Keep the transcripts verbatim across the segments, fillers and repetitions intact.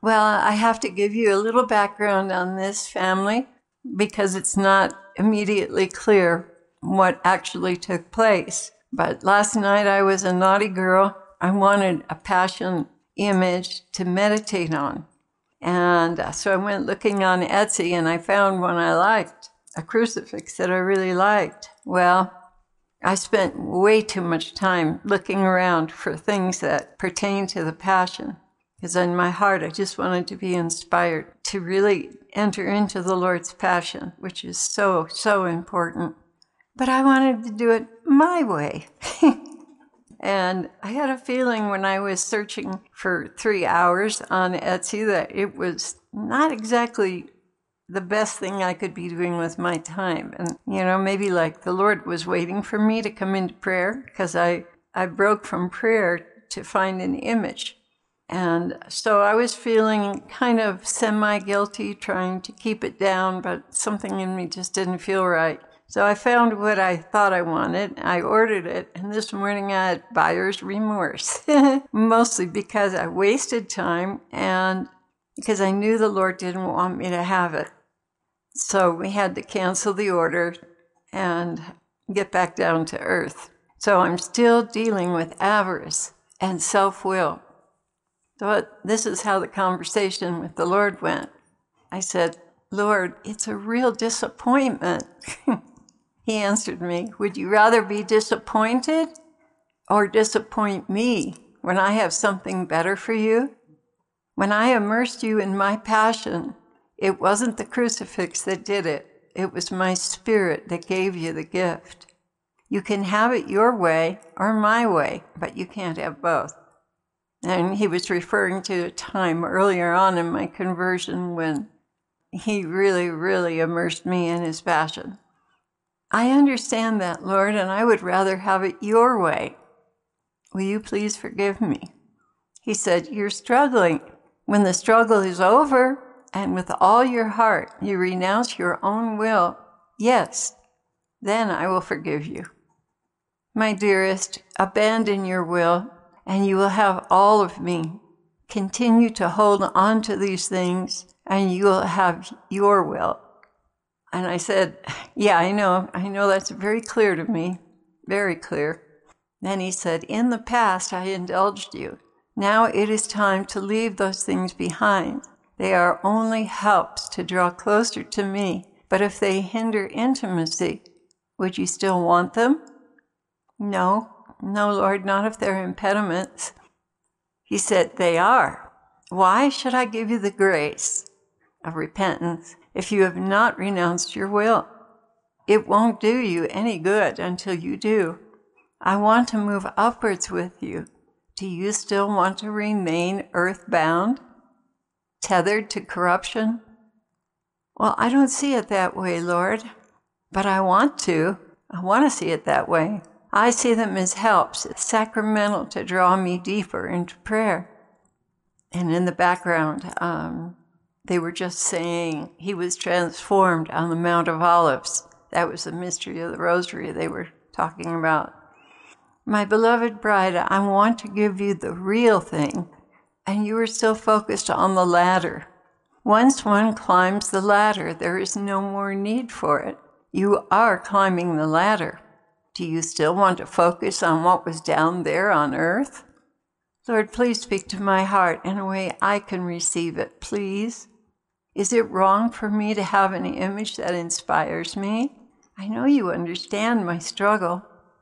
Well, I have to give you a little background on this family because it's not immediately clear what actually took place. But last night I was a naughty girl. I wanted a passion image to meditate on. And so I went looking on Etsy and I found one I liked, a crucifix that I really liked. Well, I spent way too much time looking around for things that pertain to the passion. Because in my heart, I just wanted to be inspired to really enter into the Lord's passion, which is so, so important. But I wanted to do it my way. And I had a feeling when I was searching for three hours on Etsy that it was not exactly the best thing I could be doing with my time. And, you know, maybe like the Lord was waiting for me to come into prayer because I, I broke from prayer to find an image. And so I was feeling kind of semi-guilty, trying to keep it down, but something in me just didn't feel right. So I found what I thought I wanted. I ordered it, and this morning I had buyer's remorse, mostly because I wasted time and because I knew the Lord didn't want me to have it. So we had to cancel the order and get back down to earth. So I'm still dealing with avarice and self-will. So this is how the conversation with the Lord went. I said, Lord, it's a real disappointment. He answered me, would you rather be disappointed or disappoint me when I have something better for you? When I immersed you in my passion, it wasn't the crucifix that did it. It was my spirit that gave you the gift. You can have it your way or my way, but you can't have both. And he was referring to a time earlier on in my conversion when he really, really immersed me in his passion. I understand that, Lord, and I would rather have it your way. Will you please forgive me? He said, you're struggling. When the struggle is over and with all your heart you renounce your own will, yes, then I will forgive you. My dearest, abandon your will and you will have all of me. Continue to hold on to these things and you will have your will. And I said, yeah, I know. I know that's very clear to me. Very clear. Then he said, in the past, I indulged you. Now it is time to leave those things behind. They are only helps to draw closer to me. But if they hinder intimacy, would you still want them? No, no, Lord, not if they're impediments. He said, they are. Why should I give you the grace of repentance if you have not renounced your will? It won't do you any good until you do. I want to move upwards with you. Do you still want to remain earthbound, tethered to corruption? Well, I don't see it that way, Lord, but I want to. I want to see it that way. I see them as helps, sacramental to draw me deeper into prayer. And in the background, um, they were just saying he was transformed on the Mount of Olives. That was the mystery of the rosary they were talking about. My beloved bride, I want to give you the real thing, and you are still focused on the ladder. Once one climbs the ladder, there is no more need for it. You are climbing the ladder. Do you still want to focus on what was down there on earth? Lord, please speak to my heart in a way I can receive it, please. Is it wrong for me to have an image that inspires me? I know you understand my struggle.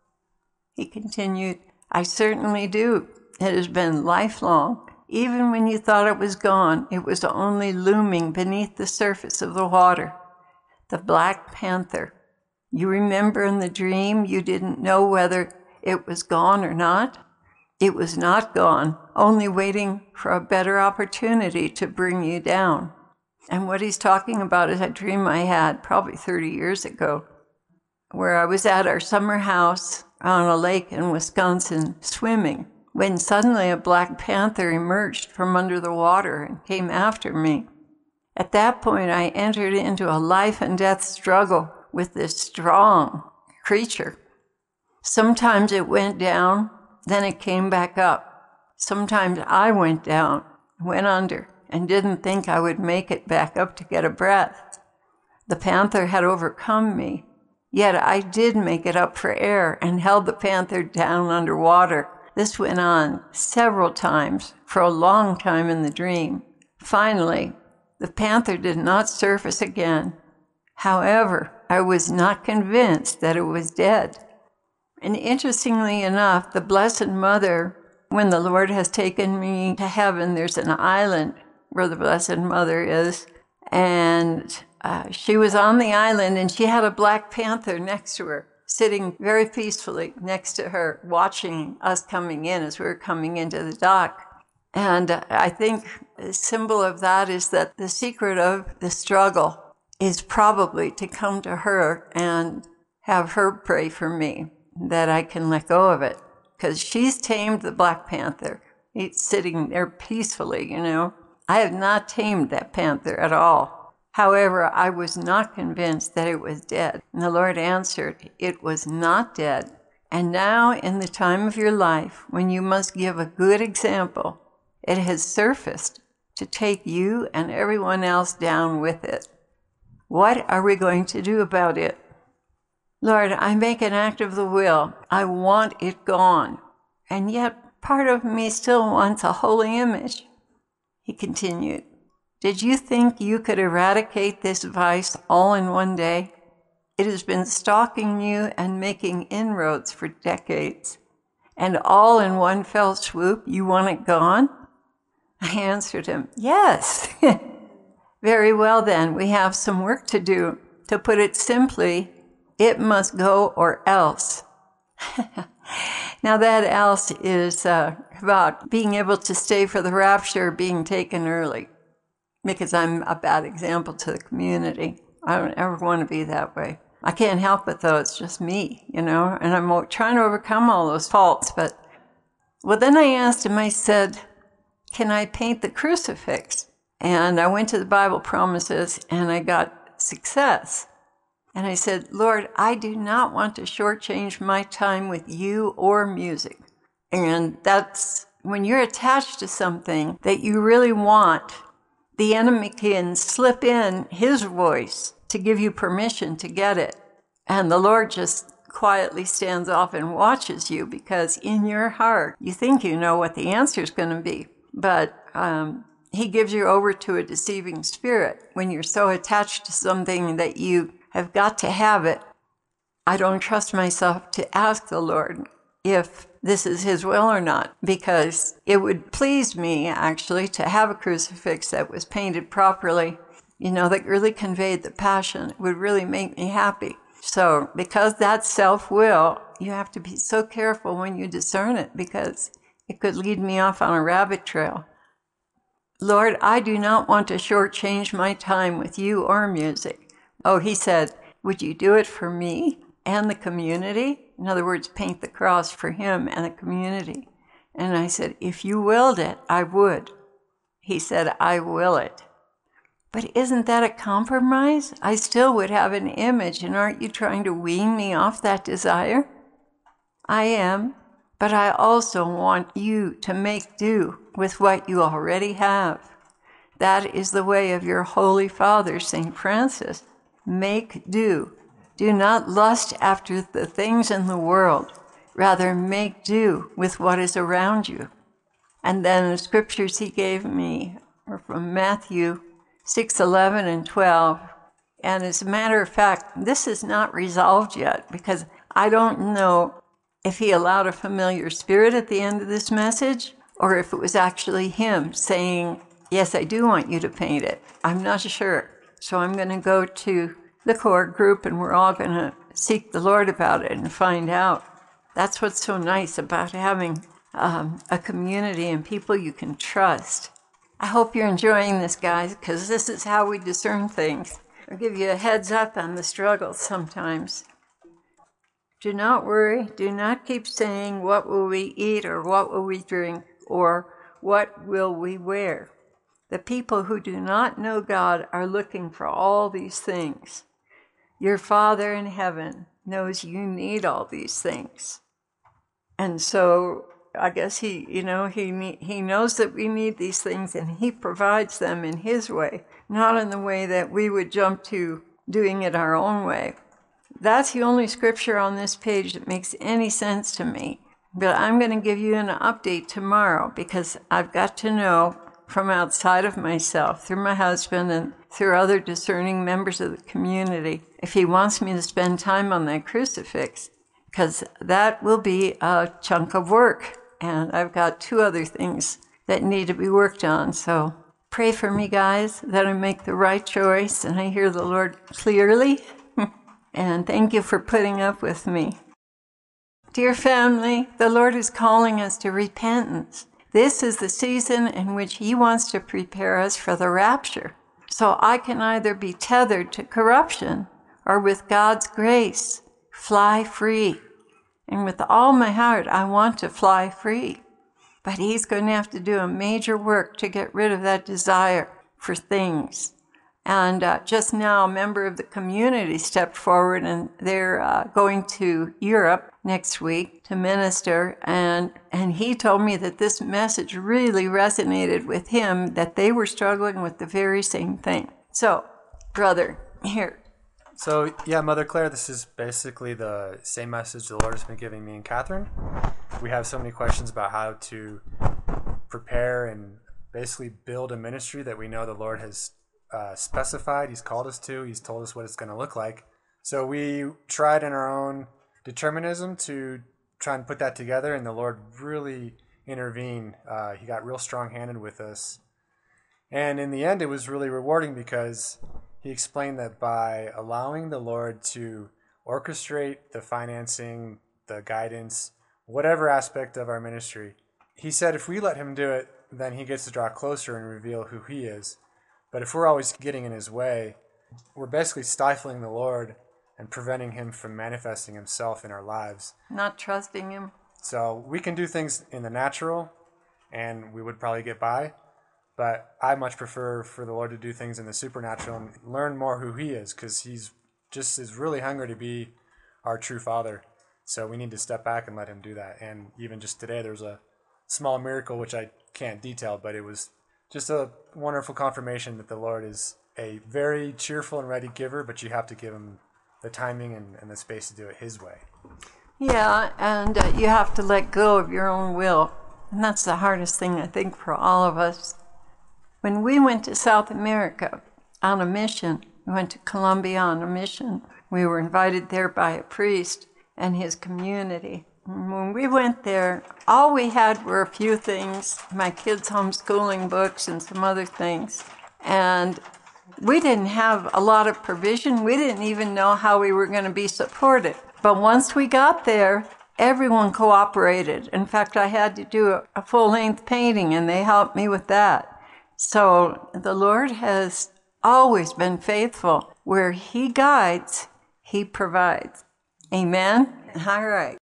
He continued, I certainly do. It has been lifelong. Even when you thought it was gone, it was only looming beneath the surface of the water. The Black Panther. You remember in the dream you didn't know whether it was gone or not? It was not gone, only waiting for a better opportunity to bring you down. And what he's talking about is a dream I had probably thirty years ago, where I was at our summer house on a lake in Wisconsin swimming, when suddenly a black panther emerged from under the water and came after me. At that point, I entered into a life and death struggle with this strong creature. Sometimes it went down, then it came back up. Sometimes I went down, went under, and didn't think I would make it back up to get a breath. The panther had overcome me, yet I did make it up for air and held the panther down underwater. This went on several times for a long time in the dream. Finally, the panther did not surface again. However, I was not convinced that it was dead. And interestingly enough, the Blessed Mother, when the Lord has taken me to heaven, there's an island where the Blessed Mother is, and uh, she was on the island, and she had a black panther next to her, sitting very peacefully next to her, watching us coming in as we were coming into the dock. And uh, I think a symbol of that is that the secret of the struggle is probably to come to her and have her pray for me, that I can let go of it. Because she's tamed the black panther. He's sitting there peacefully, you know. I have not tamed that panther at all. However, I was not convinced that it was dead. And the Lord answered, it was not dead. And now, in the time of your life, when you must give a good example, it has surfaced to take you and everyone else down with it. What are we going to do about it? Lord, I make an act of the will. I want it gone. And yet part of me still wants a holy image. He continued, did you think you could eradicate this vice all in one day? It has been stalking you and making inroads for decades. And all in one fell swoop, you want it gone? I answered him, yes. Very well then, we have some work to do. To put it simply, it must go or else. Now that else is uh, about being able to stay for the rapture, being taken early, because I'm a bad example to the community. I don't ever want to be that way. I can't help it though, it's just me, you know, and I'm trying to overcome all those faults. But, well, then I asked him, I said, can I paint the crucifix? And I went to the Bible Promises and I got success. And I said, Lord, I do not want to shortchange my time with you or music. And that's when you're attached to something that you really want, the enemy can slip in his voice to give you permission to get it. And the Lord just quietly stands off and watches you, because in your heart, you think you know what the answer is going to be. But um, he gives you over to a deceiving spirit when you're so attached to something that you have got to have it. I don't trust myself to ask the Lord if this is his will or not, because it would please me, actually, to have a crucifix that was painted properly, you know, that really conveyed the passion. It would really make me happy. So because that's self-will, you have to be so careful when you discern it, because it could lead me off on a rabbit trail. Lord, I do not want to shortchange my time with you or music. Oh, he said, would you do it for me and the community? In other words, paint the cross for him and the community. And I said, if you willed it, I would. He said, I will it. But isn't that a compromise? I still would have an image, and aren't you trying to wean me off that desire? I am, but I also want you to make do with what you already have. That is the way of your Holy Father, Saint Francis. Make do. Do not lust after the things in the world. Rather, make do with what is around you. And then the scriptures he gave me are from Matthew six, eleven, and twelve. And as a matter of fact, this is not resolved yet, because I don't know if he allowed a familiar spirit at the end of this message, or if it was actually him saying, yes, I do want you to paint it. I'm not sure. So I'm going to go to the core group, and we're all going to seek the Lord about it and find out. That's what's so nice about having um, a community and people you can trust. I hope you're enjoying this, guys, because this is how we discern things. I'll give you a heads up on the struggles sometimes. Do not worry. Do not keep saying, what will we eat, or what will we drink, or what will we wear? The people who do not know God are looking for all these things. Your Father in heaven knows you need all these things. And so I guess he, you know, he ne- he knows that we need these things, and he provides them in his way, not in the way that we would jump to doing it our own way. That's the only scripture on this page that makes any sense to me. But I'm going to give you an update tomorrow, because I've got to know from outside of myself, through my husband and through other discerning members of the community, if he wants me to spend time on that crucifix, because that will be a chunk of work. And I've got two other things that need to be worked on. So pray for me, guys, that I make the right choice and I hear the Lord clearly. And thank you for putting up with me. Dear family, the Lord is calling us to repentance. This is the season in which he wants to prepare us for the rapture. So I can either be tethered to corruption or with God's grace, fly free. And with all my heart, I want to fly free. But he's going to have to do a major work to get rid of that desire for things. And uh, just now, a member of the community stepped forward, and they're uh, going to Europe next week to minister. And, and he told me that this message really resonated with him, that they were struggling with the very same thing. So, brother, here. So, yeah, Mother Claire, this is basically the same message the Lord has been giving me and Catherine. We have so many questions about how to prepare and basically build a ministry that we know the Lord has Uh, specified, he's called us to, he's told us what it's going to look like. So we tried in our own determinism to try and put that together, and the Lord really intervened. Uh, he got real strong-handed with us. And in the end, it was really rewarding, because he explained that by allowing the Lord to orchestrate the financing, the guidance, whatever aspect of our ministry, he said if we let him do it, then he gets to draw closer and reveal who he is. But if we're always getting in his way, we're basically stifling the Lord and preventing him from manifesting himself in our lives. Not trusting him. So we can do things in the natural, and we would probably get by. But I much prefer for the Lord to do things in the supernatural and learn more who he is, because he's just is really hungry to be our true Father. So we need to step back and let him do that. And even just today, there was a small miracle, which I can't detail, but it was just a wonderful confirmation that the Lord is a very cheerful and ready giver, but you have to give him the timing and, and the space to do it his way. Yeah, and uh, you have to let go of your own will. And that's the hardest thing, I think, for all of us. When we went to South America on a mission, we went to Colombia on a mission. We were invited there by a priest and his community. When we went there, all we had were a few things, my kids' homeschooling books and some other things. And we didn't have a lot of provision. We didn't even know how we were going to be supported. But once we got there, everyone cooperated. In fact, I had to do a, a full-length painting, and they helped me with that. So the Lord has always been faithful. Where he guides, he provides. Amen? All right.